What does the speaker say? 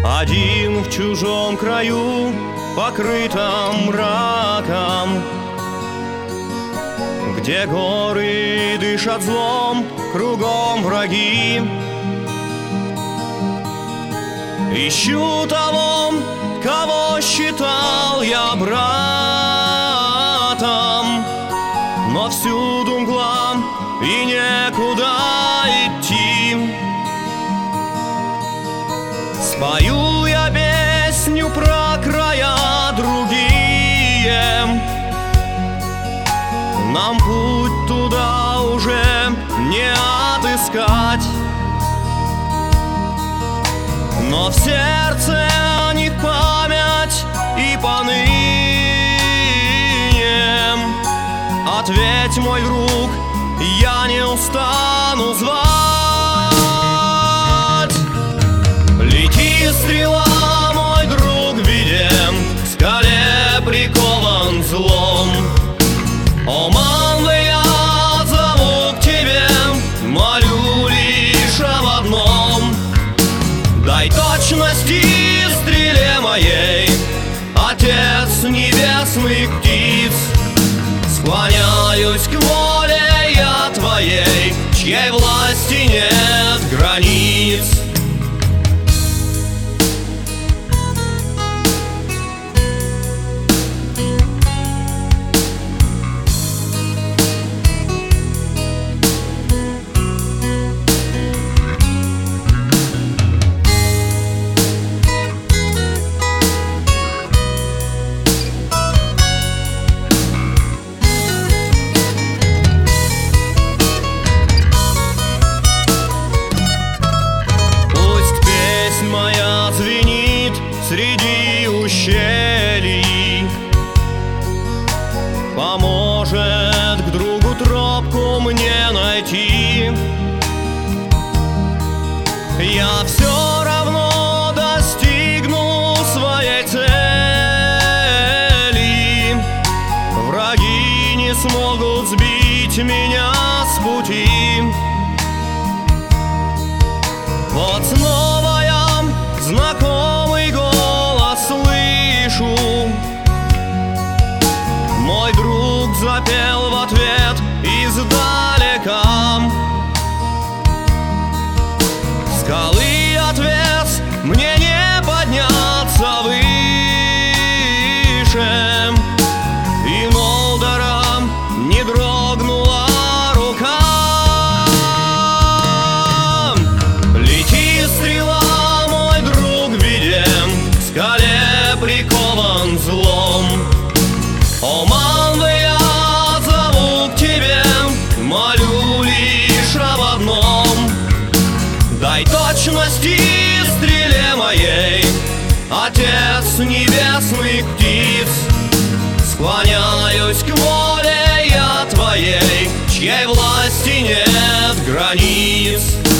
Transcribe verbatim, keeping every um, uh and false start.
Один в чужом краю, покрытом мраком, где горы дышат злом, кругом враги. Ищу того, кого считал я братом, но всюду мгла и некуда идти. Спою я песню про края другие, нам путь туда уже не отыскать, но в сердце о них память и поныне. Ответь, мой друг, я не устану звать. Лети, стрела, мой друг, в беде, к скале прикован злом. О, Манве, я зову к тебе, молю лишь об одном: дай точности стреле моей, Отец небесных птиц. Склоняюсь к воле я твоей, чьей власти нет границ. Среди ущелий поможет к другу тропку мне найти. Я все равно достигну своей цели. Враги не смогут сбить меня с пути. Вот снова я знакомый голос слышу. Мой друг запел в ответ издалека. Скалы отвес, мне не подняться выше, и Молдора не дрогнула рука. Лети, стрела, мой друг, в беде, к скале прикован злом. О, Манве, я зову к тебе, молю лишь об одном: дай точности стреле моей, Отец небесных птиц. Склоняюсь к воле я твоей, чьей власти нет границ.